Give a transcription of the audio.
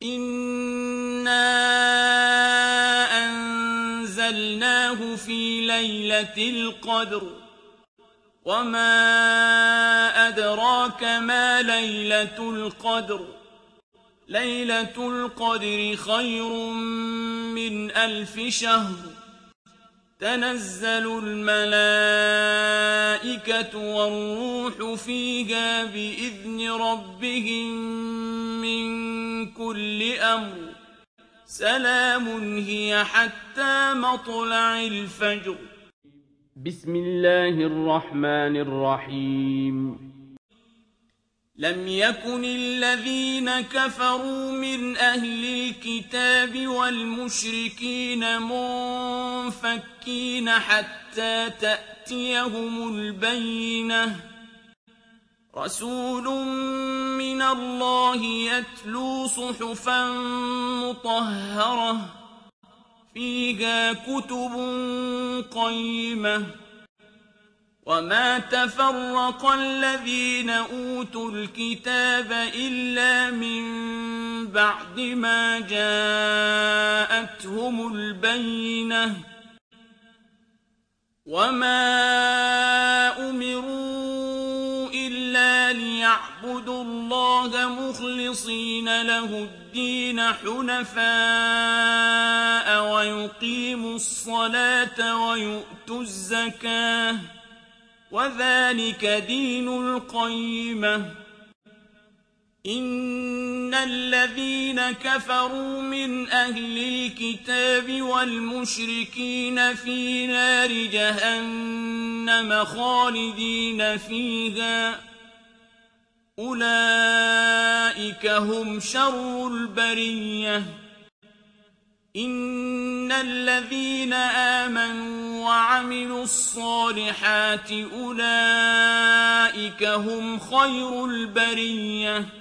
إِنَّا أَنزَلْنَاهُ فِي لَيْلَةِ الْقَدْرِ وَمَا أَدْرَاكَ مَا لَيْلَةُ الْقَدْرِ لَيْلَةُ الْقَدْرِ خَيْرٌ مِّنْ أَلْفِ شَهْرٍ تَنَزَّلُ الْمَلَائِكَةُ وَالرُّوحُ فِيهَا بِإِذْنِ رَبِّهِم مِّن كُلِّ أَمْرٍ سَلَامٌ هِيَ حَتَّىٰ مَطْلَعِ الْفَجْرِ. بسم الله الرحمن الرحيم. لم يكن الذين كفروا من أهل الكتاب والمشركين منفكين حتى تأتيهم البينة رسول من الله يتلو صحفا مطهرة فيها كتب قيمة وما تفرق الذين أوتوا الكتاب إلا من بعد ما جاءتهم البينة وما أمروا إلا ليعبدوا الله مخلصين له الدين حنفاء ويقيموا الصلاة ويؤتوا الزكاة وذلك دين القيمة. إن الذين كفروا من أهل الكتاب والمشركين في نار جهنم خالدين فيها أولئك هم شر البرية. إن الذين آمنوا وعملوا الصالحات أولئك هم خير البرية.